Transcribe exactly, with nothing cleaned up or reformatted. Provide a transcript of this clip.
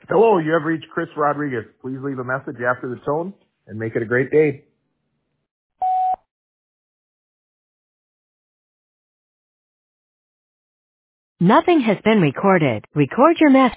Hello, you have reached Chris Rodriguez. Please leave a message after the tone and make it a great day. Nothing has been recorded. Record your message.